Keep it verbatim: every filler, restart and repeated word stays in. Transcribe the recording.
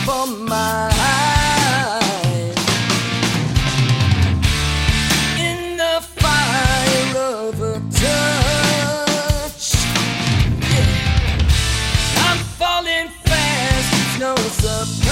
for my eyes. In the fire of a touch, yeah. I'm falling fast, it's no surprise.